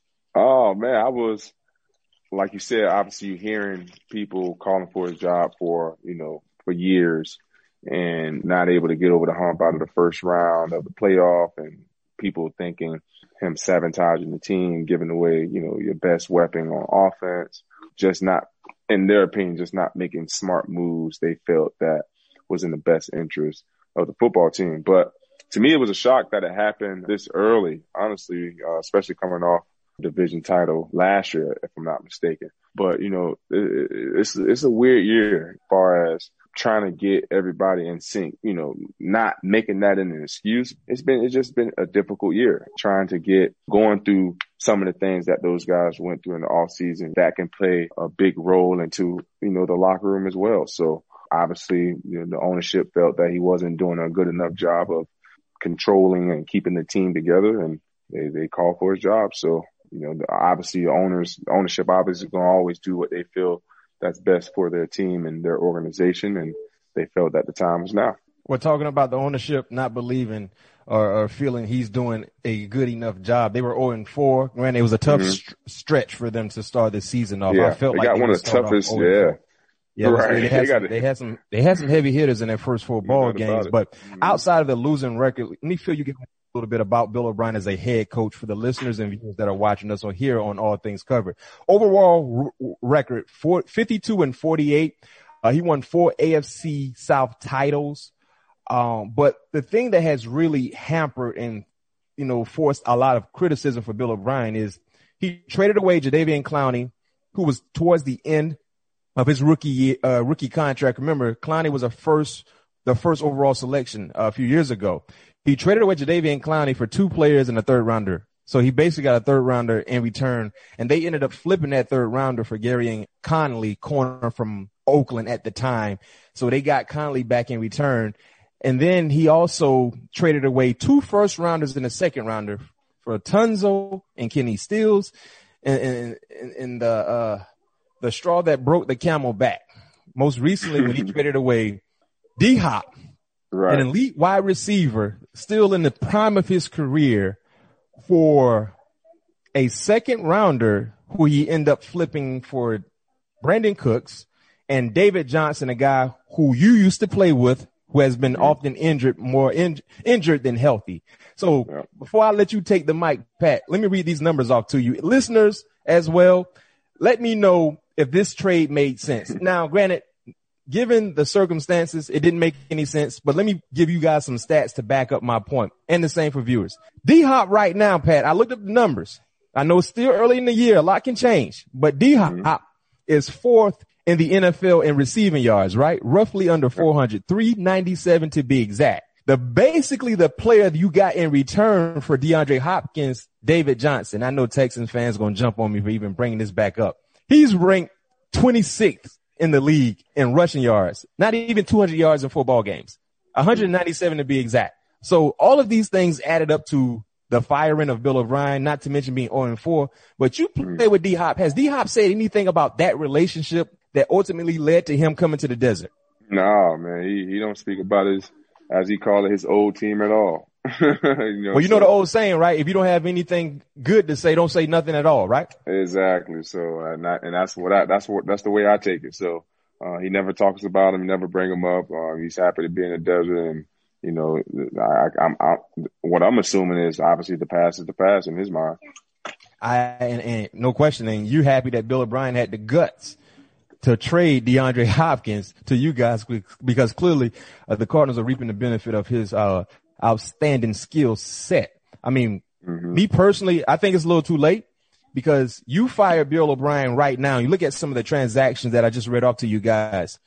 Oh, man, I was, like you said, obviously you're hearing people calling for his job for, you know, for years and not able to get over the hump out of the first round of the playoff, and people thinking him sabotaging the team, giving away, you know, your best weapon on offense, just not, in their opinion, just not making smart moves they felt that was in the best interest of the football team. But to me, it was a shock that it happened this early, honestly, uh, especially coming off division title last year, if I'm not mistaken. But, you know, it, it's, it's a weird year as far as trying to get everybody in sync, you know, not making that an excuse. It's been, it's just been a difficult year trying to get going through some of the things that those guys went through in the off season that can play a big role into, you know, the locker room as well. So obviously, you know, the ownership felt that he wasn't doing a good enough job of controlling and keeping the team together, and they, they called for his job. So, you know, obviously the owners, the ownership obviously going to always do what they feel that's best for their team and their organization, and they felt that the time was now. We're talking about the ownership not believing or, or feeling he's doing a good enough job. They were oh and four. Granted, it was a tough mm-hmm. st- stretch for them to start this season off. Yeah, I felt they like got they one of the toughest. Yeah. Yeah, right. they, had they, some, got they had some, they had some heavy hitters in their first four ball games, but mm-hmm. outside of the losing record, let me feel you get a little bit about Bill O'Brien as a head coach for the listeners and viewers that are watching us or here on All Things Covered. Overall r- record, four, fifty-two and forty-eight. Uh, he won four A F C South titles. Um, but the thing that has really hampered and, you know, forced a lot of criticism for Bill O'Brien is he traded away Jadeveon Clowney, who was towards the end of his rookie year, uh, rookie contract. Remember, Clowney was a first, the first overall selection uh, a few years ago. He traded away Jadeveon Clowney for two players and a third rounder. So he basically got a third rounder in return, and they ended up flipping that third rounder for Gary Conley, corner from Oakland at the time. So they got Conley back in return. And then he also traded away two first rounders and a second rounder for Tunzo and Kenny Stills. And, and, and, and the, uh, the straw that broke the camel back. Most recently, when he traded away D-Hop, right, an elite wide receiver, still in the prime of his career, for a second rounder who he ended up flipping for Brandon Cooks and David Johnson, a guy who you used to play with, who has been mm-hmm. often injured, more in, injured than healthy. So yeah. before I let you take the mic, Pat, let me read these numbers off to you. Listeners as well, let me know if this trade made sense. Now, granted, given the circumstances, it didn't make any sense, but let me give you guys some stats to back up my point, and the same for viewers. D-Hop right now, Pat, I looked up the numbers. I know it's still early in the year. A lot can change, but D-Hop mm-hmm. is fourth in the N F L in receiving yards, right? Roughly under four hundred, three ninety-seven to be exact. The basically the player you got in return for DeAndre Hopkins, David Johnson. I know Texans fans going to jump on me for even bringing this back up. He's ranked twenty-sixth in the league in rushing yards, not even two hundred yards in four ball games, one ninety-seven to be exact. So all of these things added up to the firing of Bill O'Brien, not to mention being oh and four. But you play with D-Hop. Has D-Hop said anything about that relationship that ultimately led to him coming to the desert? No, man, he, he don't speak about his, as he called it, his old team at all. you know, well, you know so, the old saying, right? If you don't have anything good to say, don't say nothing at all, right? Exactly. So, uh, not, and that's what I, that's what, that's the way I take it. So, uh, he never talks about him, never bring him up. Uh, he's happy to be in the desert, and, you know, I, I'm, I, what I'm assuming is obviously the past is the past in his mind. I and, and no question. And you happy that Bill O'Brien had the guts to trade DeAndre Hopkins to you guys, because clearly uh, the Cardinals are reaping the benefit of his uh, outstanding skill set. I mean, mm-hmm. me personally, I think it's a little too late, because you fire Bill O'Brien right now. You look at some of the transactions that I just read off to you guys.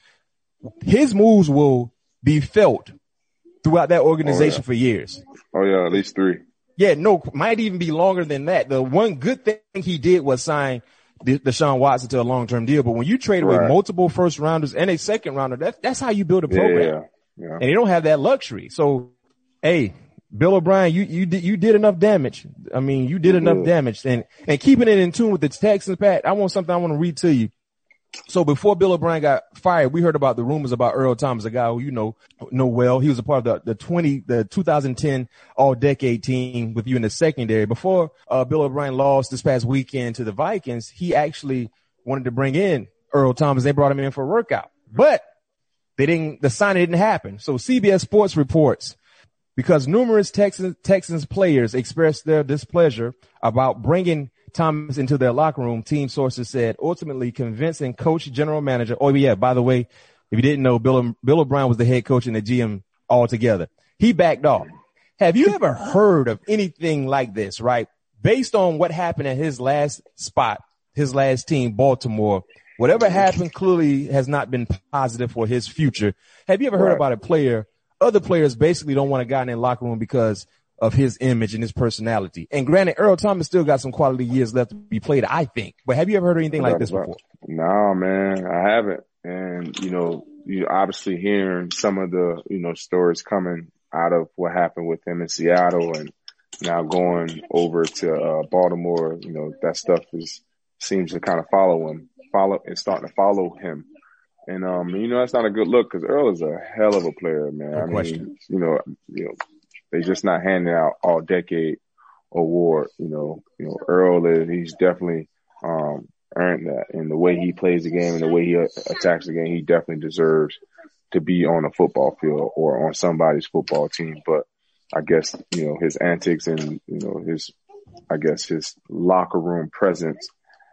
His moves will be felt throughout that organization oh, yeah. for years. Oh, yeah, at least three. Yeah, no, might even be longer than that. The one good thing he did was sign De- Deshaun Watson to a long-term deal. But when you trade away right. multiple first rounders and a second rounder, that's, that's how you build a program. Yeah, yeah. And you don't have that luxury. So, hey, Bill O'Brien, you, you did, you did enough damage. I mean, you did enough yeah. damage. And, and keeping it in tune with the Texans, Pat, I want something I want to read to you. So before Bill O'Brien got fired, we heard about the rumors about Earl Thomas, a guy who you know know well. He was a part of the, the twenty, the two thousand ten All-Decade team with you in the secondary. Before uh, Bill O'Brien lost this past weekend to the Vikings, he actually wanted to bring in Earl Thomas. They brought him in for a workout, but they didn't. The signing didn't happen. So C B S Sports reports, because numerous Texans Texans players expressed their displeasure about bringing Thomas into their locker room, team sources said, ultimately convincing coach, general manager. Oh, yeah, by the way, if you didn't know, Bill, Bill O'Brien was the head coach and the G M altogether. He backed off. Have you ever heard of anything like this, right? Based on what happened at his last spot, his last team, Baltimore, whatever happened clearly has not been positive for his future. Have you ever heard right. about a player, other players basically don't want a guy in their locker room because of his image and his personality? And granted, Earl Thomas still got some quality years left to be played, I think. But have you ever heard of anything like this before? No, man, I haven't. And, you know, you obviously hearing some of the, you know, stories coming out of what happened with him in Seattle and now going over to uh, Baltimore, you know, that stuff is seems to kind of follow him, follow and starting to follow him. And, um, you know, that's not a good look, because Earl is a hell of a player, man. No I question. mean, you know, you know, they're just not handing out all decade award. You know, you know, Earl is, he's definitely, um, earned that. And the way he plays the game and the way he attacks the game, he definitely deserves to be on a football field or on somebody's football team. But I guess, you know, his antics and, you know, his, I guess his locker room presence,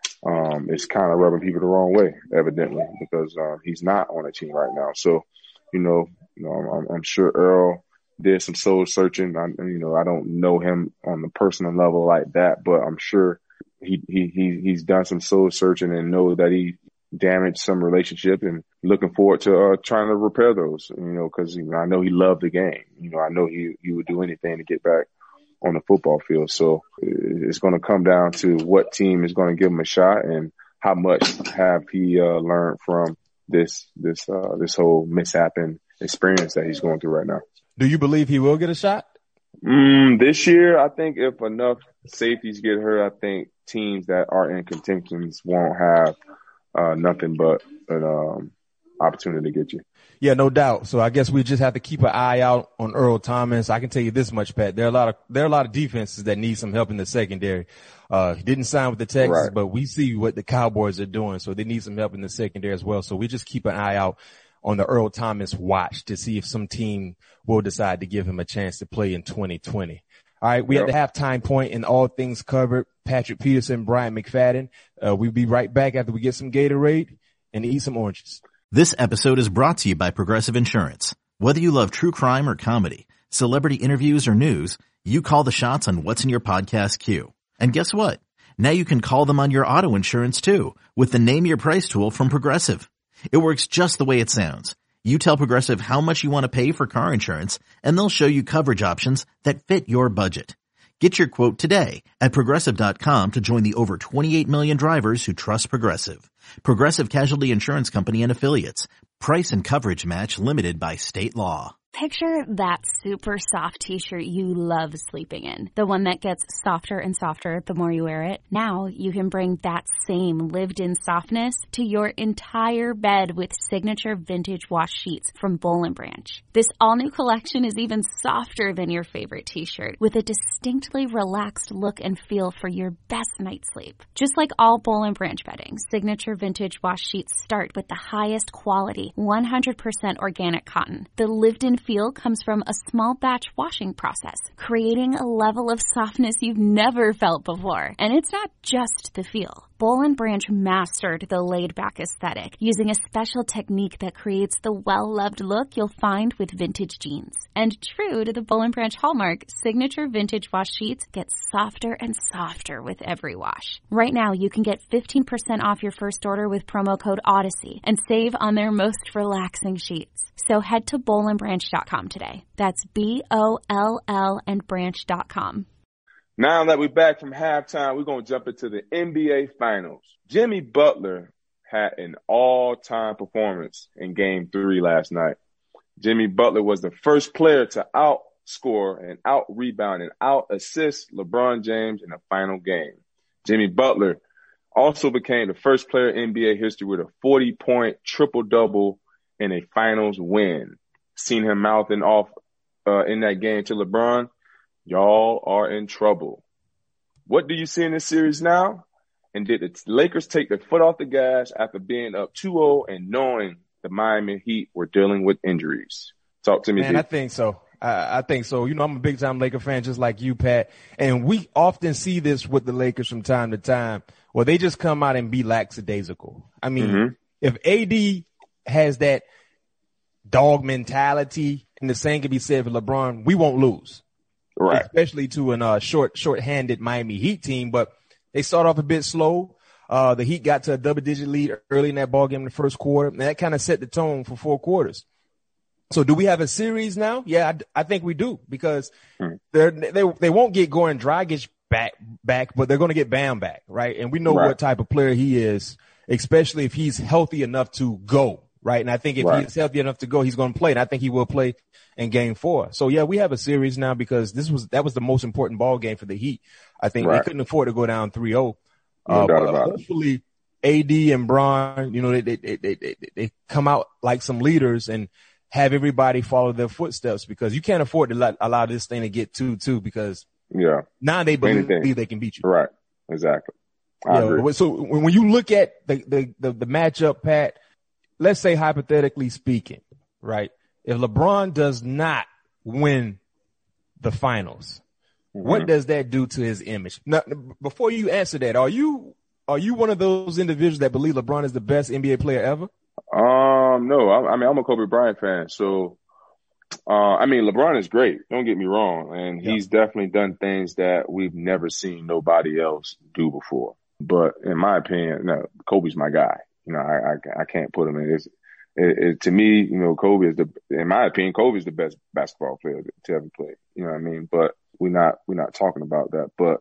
um, is kind of rubbing people the wrong way, evidently, because, um, he's not on a team right now. So, you know, you know, I'm, I'm sure Earl did some soul searching. I, you know, I don't know him on the personal level like that, but I'm sure he, he, he, he's done some soul searching and know that he damaged some relationship, and looking forward to, uh, trying to repair those, you know, cause you know, I know he loved the game. You know, I know he, he would do anything to get back on the football field. So it's going to come down to what team is going to give him a shot and how much have he, uh, learned from this, this, uh, this whole mishap and experience that he's going through right now. Do you believe he will get a shot? Mm, this year, I think if enough safeties get hurt, I think teams that are in contentions won't have uh, nothing but an um, opportunity to get you. Yeah, no doubt. So I guess we just have to keep an eye out on Earl Thomas. I can tell you this much, Pat. There are a lot of there are a lot of defenses that need some help in the secondary. Uh, he didn't sign with the Texans, right. but we see what the Cowboys are doing, so they need some help in the secondary as well. So we just keep an eye out on the Earl Thomas watch to see if some team will decide to give him a chance to play in twenty twenty. All right, we yep. at the halftime point in All Things Covered. Patrick Peterson, Brian McFadden. Uh, we'll be right back after we get some Gatorade and eat some oranges. This episode is brought to you by Progressive Insurance. Whether you love true crime or comedy, celebrity interviews or news, you call the shots on what's in your podcast queue. And guess what? Now you can call them on your auto insurance too with the Name Your Price tool from Progressive. It works just the way it sounds. You tell Progressive how much you want to pay for car insurance, and they'll show you coverage options that fit your budget. Get your quote today at Progressive dot com to join the over twenty-eight million drivers who trust Progressive. Progressive Casualty Insurance Company and Affiliates. Price and coverage match limited by state law. Picture that super soft t-shirt you love sleeping in. The one that gets softer and softer the more you wear it. Now you can bring that same lived-in softness to your entire bed with signature vintage wash sheets from Boll and Branch. This all-new collection is even softer than your favorite t-shirt, with a distinctly relaxed look and feel for your best night's sleep. Just like all Boll and Branch bedding, signature vintage wash sheets start with the highest quality, one hundred percent organic cotton. The lived-in feel comes from a small batch washing process, creating a level of softness you've never felt before. And it's not just the feel. Boll and Branch mastered the laid-back aesthetic using a special technique that creates the well-loved look you'll find with vintage jeans. And true to the Boll and Branch hallmark, signature vintage wash sheets get softer and softer with every wash. Right now, you can get fifteen percent off your first order with promo code Odyssey and save on their most relaxing sheets. So head to boll and branch dot com today. That's B O L L and branch dot com. Now that we're back from halftime, we're going to jump into the N B A Finals. Jimmy Butler had an all-time performance in Game three last night. Jimmy Butler was the first player to outscore and out-rebound and out-assist LeBron James in the final game. Jimmy Butler also became the first player in N B A history with a forty-point triple-double in a finals win. Seen him mouthing off uh, in that game to LeBron, y'all are in trouble. What do you see in this series now? And did the Lakers take their foot off the gas after being up two oh and knowing the Miami Heat were dealing with injuries? Talk to me, Man, D. I think so. I, I think so. You know, I'm a big-time Laker fan just like you, Pat. And we often see this with the Lakers from time to time where they just come out and be lackadaisical. I mean, mm-hmm. if A D has that dog mentality, and the same can be said for LeBron, we won't lose. Right. Especially to an uh, short, short-handed Miami Heat team, but they start off a bit slow. Uh, the Heat got to a double-digit lead early in that ball game in the first quarter, and that kind of set the tone for four quarters. So do we have a series now? Yeah, I, I think we do because mm. they're, they they won't get Goran Dragic back, back, but they're going to get Bam back, right? And we know right. what type of player he is, especially if he's healthy enough to go, right? And I think if right. he's healthy enough to go, he's going to play, and I think he will play in game four. So yeah, we have a series now because this was, that was the most important ball game for the Heat. I think right. they couldn't afford to go down three oh. No uh, doubt about hopefully it. A D and Bron, you know, they, they, they, they, they come out like some leaders and have everybody follow their footsteps because you can't afford to let, allow this thing to get two, two because yeah, now they believe Anything. they can beat you. Right. Exactly. I you agree. know, so when, when you look at the, the, the, the matchup, Pat, let's say hypothetically speaking, right? If LeBron does not win the finals, mm-hmm. what does that do to his image? Now, before you answer that, are you, are you one of those individuals that believe LeBron is the best N B A player ever? Um, no, I, I mean, I'm a Kobe Bryant fan. So, uh, I mean, LeBron is great. Don't get me wrong. And he's yep. definitely done things that we've never seen nobody else do before. But in my opinion, no, Kobe's my guy. You know, I, I, I can't put him in this. It, it, to me, you know, Kobe is the, in my opinion, Kobe is the best basketball player to ever play. You know what I mean? But we're not, we're not talking about that. But,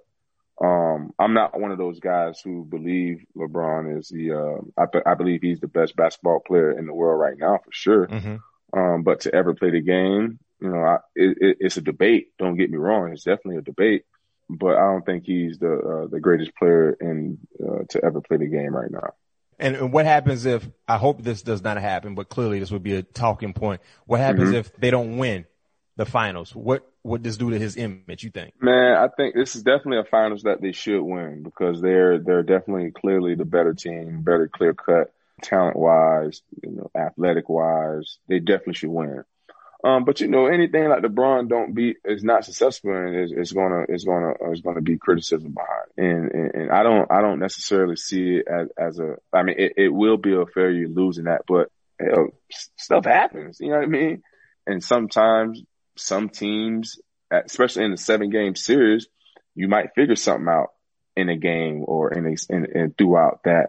um, I'm not one of those guys who believe LeBron is the, uh, I, I believe he's the best basketball player in the world right now for sure. Mm-hmm. Um, but to ever play the game, you know, I, it, it, it's a debate. Don't get me wrong. It's definitely a debate, but I don't think he's the, uh, the greatest player in, uh, to ever play the game right now. And, and what happens if, I hope this does not happen, but clearly this would be a talking point. What happens mm-hmm. if they don't win the finals? What would this do to his image, you think? Man, I think this is definitely a finals that they should win because they're, they're definitely clearly the better team, better clear cut, talent wise, you know, athletic wise. They definitely should win. Um, but you know, anything like LeBron don't beat is not successful and is, is gonna, is gonna, is gonna be criticism behind. And, and, and I don't, I don't necessarily see it as, as a, I mean, it, it will be a failure losing that, but hell, stuff happens. You know what I mean? And sometimes some teams, especially in the seven game series, you might figure something out in a game or in a, in, in throughout that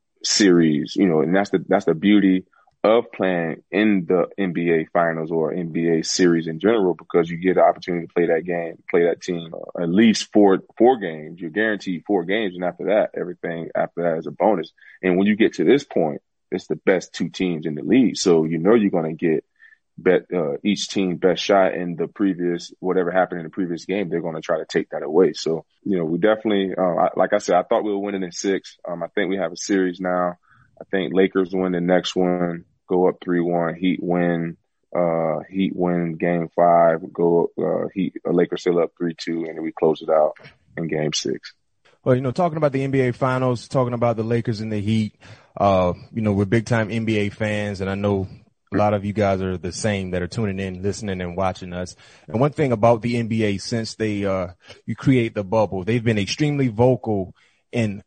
series, you know, and that's the, that's the beauty of playing in the N B A finals or N B A series in general, because you get the opportunity to play that game, play that team uh, at least four, four games. You're guaranteed four games. And after that, everything after that is a bonus. And when you get to this point, it's the best two teams in the league. So, you know, you're going to get bet, uh, each team best shot in the previous, whatever happened in the previous game. They're going to try to take that away. So, you know, we definitely, uh, I, like I said, I thought we were winning in six. Um, I think we have a series now. I think Lakers win the next one, go up three one, Heat win, uh, Heat win game five, go, uh, Heat, uh, Lakers still up three two, and then we close it out in game six. Well, you know, talking about the N B A finals, talking about the Lakers and the Heat, uh, you know, we're big time N B A fans, and I know A lot of you guys are the same that are tuning in, listening and watching us. And one thing about the N B A, since they, uh, you create the bubble, they've been extremely vocal in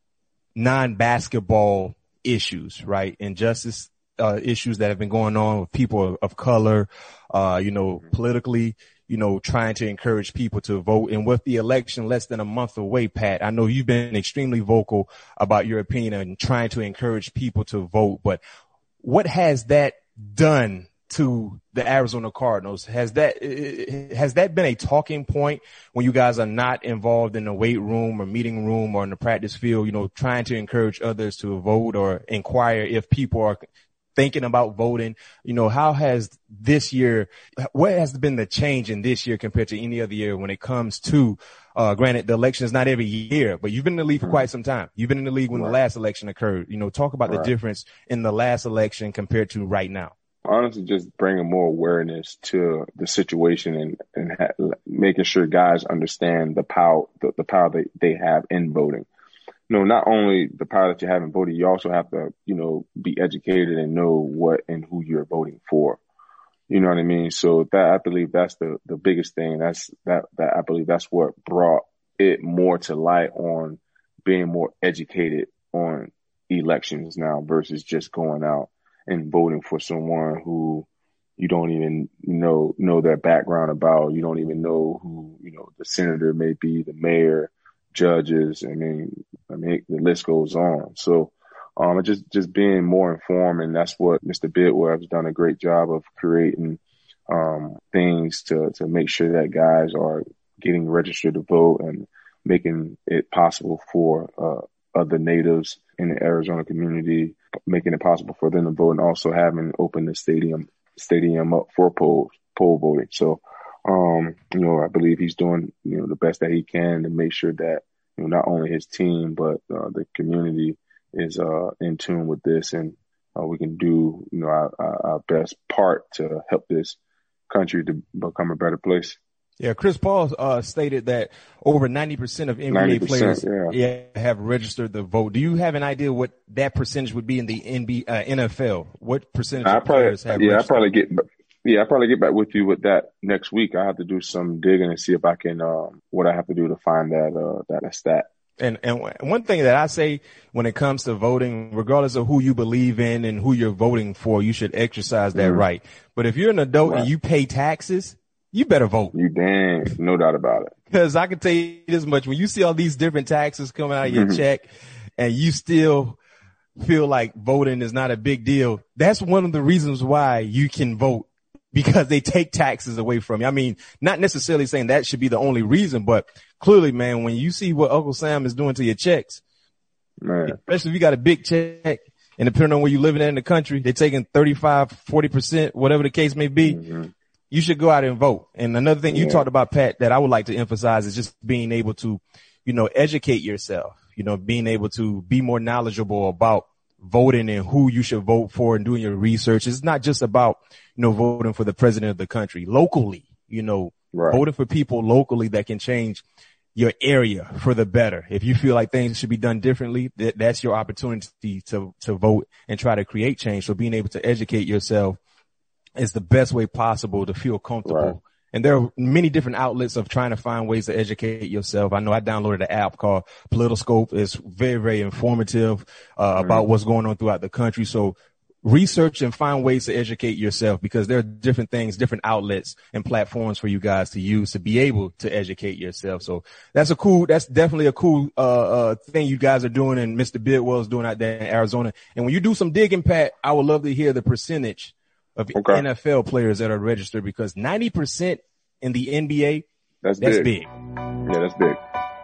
non-basketball issues, right? Injustice, uh, issues that have been going on with people of, of color, uh, you know, politically, you know, trying to encourage people to vote. And with the election less than a month away, Pat, I know you've been extremely vocal about your opinion and trying to encourage people to vote, but what has that done to the Arizona Cardinals? Has that, has that been a talking point when you guys are not involved in the weight room or meeting room or in the practice field, you know, trying to encourage others to vote or inquire if people are thinking about voting? You know, how has this year, what has been the change in this year compared to any other year when it comes to, uh, granted, the election is not every year, but you've been in the league for quite some time. You've been in the league when right. the last election occurred. You know, talk about right. the difference in the last election compared to right now. Honestly, just bringing more awareness to the situation and, and ha- making sure guys understand the power, the, the power that they have in voting. You know, not only the power that you have in voting, you also have to, you know, be educated and know what and who you're voting for. You know what I mean? So that, I believe that's the, the biggest thing. That's that, that I believe that's what brought it more to light on being more educated on elections now versus just going out and voting for someone who you don't even know, know their background about. You don't even know who, you know, the senator may be, the mayor, judges. I mean, I mean, the list goes on. So, um, just, just being more informed. And that's what Mister Bidwell has done a great job of creating, um, things to, to make sure that guys are getting registered to vote and making it possible for, uh, other natives in the Arizona community, making it possible for them to vote, and also having opened the stadium, stadium up for poll, poll voting. So, Um, you know, I believe he's doing, you know, the best that he can to make sure that, you know, not only his team, but uh, the community is uh, in tune with this, and uh, we can do, you know, our, our best part to help this country to become a better place. Yeah, Chris Paul uh, stated that over ninety percent of N B A players yeah. Yeah, have registered the vote. Do you have an idea what that percentage would be in the N B A, uh, N F L? What percentage I of probably, players have yeah, registered? I probably get. Yeah, I'll probably get back with you with that next week. I have to do some digging and see if I can, um, what I have to do to find that, uh, that stat. And, and one thing that I say when it comes to voting, regardless of who you believe in and who you're voting for, you should exercise that mm-hmm. right. But if you're an adult right. and you pay taxes, you better vote. You damn, no doubt about it. Because I can tell you this much. When you see all these different taxes coming out of your mm-hmm. check and you still feel like voting is not a big deal, that's one of the reasons why you can vote. Because they take taxes away from you. I mean, not necessarily saying that should be the only reason, but clearly, man, when you see what Uncle Sam is doing to your checks, man. especially if you got a big check, and depending on where you're living in the country, they're taking thirty-five, forty percent, whatever the case may be, mm-hmm. you should go out and vote. And another thing yeah. you talked about, Pat, that I would like to emphasize is just being able to, you know, educate yourself, you know, being able to be more knowledgeable about voting and who you should vote for and doing your research. It's not just about, you know, voting for the president of the country. Locally, you know, right. voting for people locally that can change your area for the better. If you feel like things should be done differently, that, that's your opportunity to, to vote and try to create change. So being able to educate yourself is the best way possible to feel comfortable. Right. And there are many different outlets of trying to find ways to educate yourself. I know I downloaded an app called Politiscope. It's very, very informative uh, mm-hmm. about what's going on throughout the country. So research and find ways to educate yourself, because there are different things, different outlets and platforms for you guys to use to be able to educate yourself. So that's a cool, that's definitely a cool uh, uh thing you guys are doing, and Mister Bidwell is doing out there in Arizona. And when you do some digging, Pat, I would love to hear the percentage of okay. N F L players that are registered, because ninety percent in the N B A, that's, that's big. big. Yeah, that's big.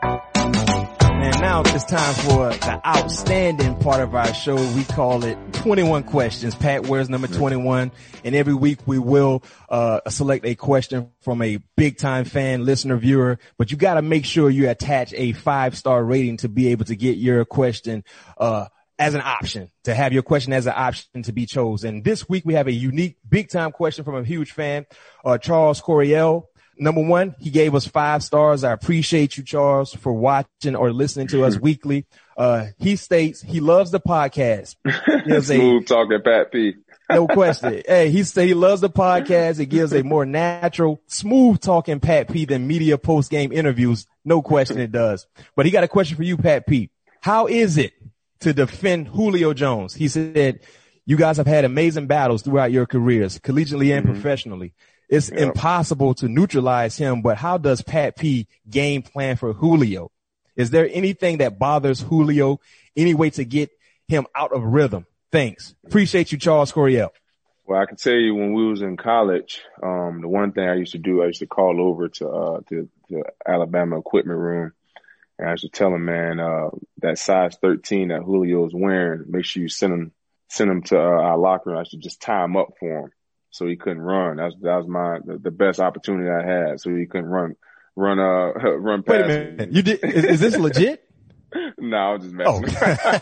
And now it's time for the outstanding part of our show. We call it twenty-one questions. Pat, where's number twenty-one? And every week we will uh select a question from a big time fan, listener, viewer. But you got to make sure you attach a five star rating to be able to get your question uh as an option, to have your question as an option to be chosen. This week we have a unique big time question from a huge fan, uh, Charles Coriel. Number one, he gave us five stars. I appreciate you, Charles, for watching or listening to us weekly. Uh, he states he loves the podcast. He is Smooth a, talking, Pat P. No question. Hey, he say he loves the podcast. It gives a more natural, smooth talking Pat P than media post game interviews. No question it does. But he got a question for you, Pat P. How is it to defend Julio Jones? He said, you guys have had amazing battles throughout your careers, collegiately and mm-hmm. professionally. It's yep. impossible to neutralize him, but how does Pat P game plan for Julio? Is there anything that bothers Julio? Any way to get him out of rhythm? Thanks. Appreciate you, Charles Coryell. Well, I can tell you when we was in college, um, the one thing I used to do, I used to call over to, uh, to, to Alabama equipment room. And I used to tell him, man, uh, that size thirteen that Julio's wearing, make sure you send him, send him to uh, our locker room. I should just tie him up for him so he couldn't run. That was, that was my, the, the best opportunity I had. So he couldn't run, run, uh, run past Wait a minute. Me. You did, is, is this legit? No, I was just messing.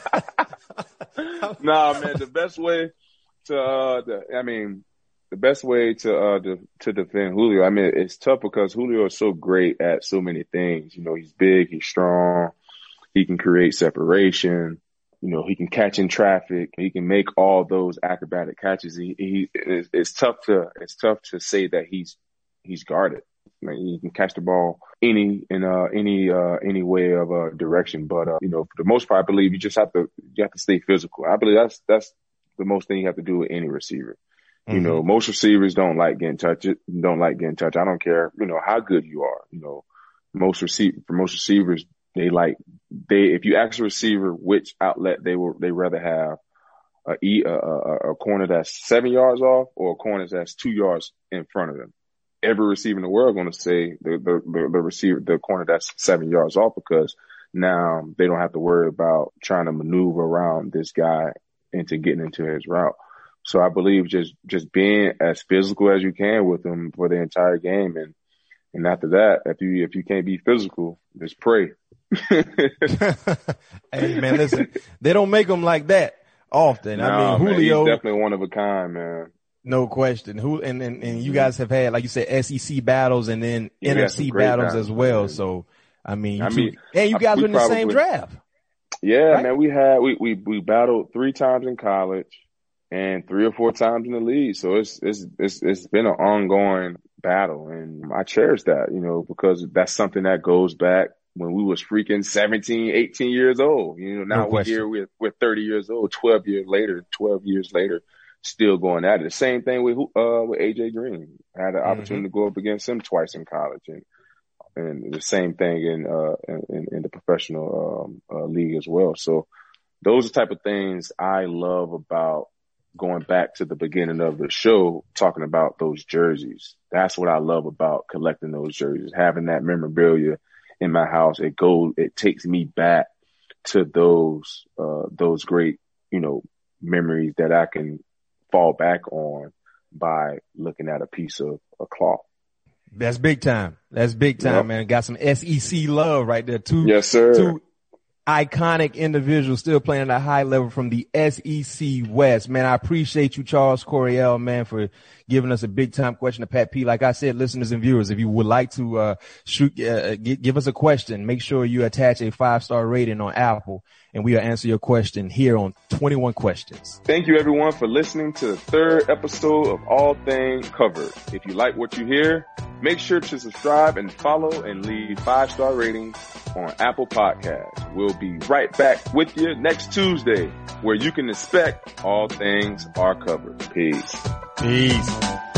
Oh. Nah, man, the best way to, uh, the, I mean, the best way to, uh, to, to defend Julio, I mean, it's tough because Julio is so great at so many things. You know, he's big, he's strong, he can create separation, you know, he can catch in traffic, he can make all those acrobatic catches. He, he, it's, it's tough to, it's tough to say that he's, he's guarded. I mean, he can catch the ball any in uh any uh any way of uh direction, but uh you know, for the most part, I believe you just have to you have to stay physical. I believe that's that's the most thing you have to do with any receiver. Mm-hmm. You know, most receivers don't like getting touched. Don't like getting touched. I don't care, you know, how good you are. You know, most receive for most receivers, they like they if you ask a receiver which outlet they will they rather have a e a, a, a corner that's seven yards off or a corner that's two yards in front of them. Every receiver in the world going to say the, the, the, the receiver, the corner that's seven yards off, because now they don't have to worry about trying to maneuver around this guy into getting into his route. So I believe just, just being as physical as you can with him for the entire game. And, and after that, if you, if you can't be physical, just pray. Hey man, listen, they don't make them like that often. No, I mean, Julio, man, he's definitely one of a kind, man. No question. Who and, and and you guys have had, like you said, S E C battles and then yeah, N F C battles, battles as well. Man. So I mean, you I mean, two, and you guys were in the probably, same draft. Yeah, right? man. We had we we we battled three times in college and three or four times in the league. So it's it's it's it's been an ongoing battle, and I cherish that, you know, because that's something that goes back when we was freaking seventeen, eighteen years old. You know, now no we're here, we're we're thirty years old, twelve years later, twelve years later. Still going at it. The same thing with uh with A J Green. I had an mm-hmm. opportunity to go up against him twice in college, and and the same thing in uh in, in the professional um, uh, league as well. So those are the type of things I love about going back to the beginning of the show, talking about those jerseys. That's what I love about collecting those jerseys, having that memorabilia in my house. It goes, it takes me back to those uh those great, you know, memories that I can fall back on by looking at a piece of a cloth. That's big time. That's big time, yep. man. Got some S E C love right there. Two, yes, sir. Two iconic individuals still playing at a high level from the S E C West. Man, I appreciate you, Charles Coryell, man, for giving us a big time question to Pat P. Like I said, listeners and viewers, if you would like to uh shoot, uh, g- give us a question, make sure you attach a five star rating on Apple, and we'll answer your question here on twenty-one Questions. Thank you, everyone, for listening to the third episode of All Things Covered. If you like what you hear, make sure to subscribe and follow and leave five star ratings on Apple Podcasts. We'll be right back with you next Tuesday, where you can expect All Things Are Covered. Peace. Peace.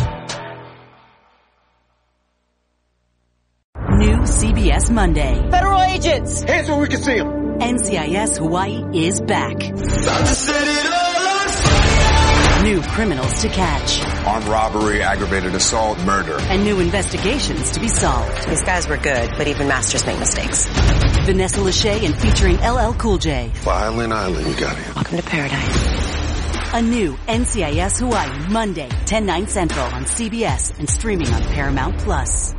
New C B S Monday. Federal agents! Hands where we can see them. N C I S Hawaii is back. Time to set it up. New criminals to catch. Armed robbery, aggravated assault, murder. And new investigations to be solved. These guys were good, but even masters make mistakes. Vanessa Lachey and featuring L L Cool J. Violin Island, you got it. Welcome to paradise. A new N C I S Hawaii Monday, ten, nine Central on C B S and streaming on Paramount Plus.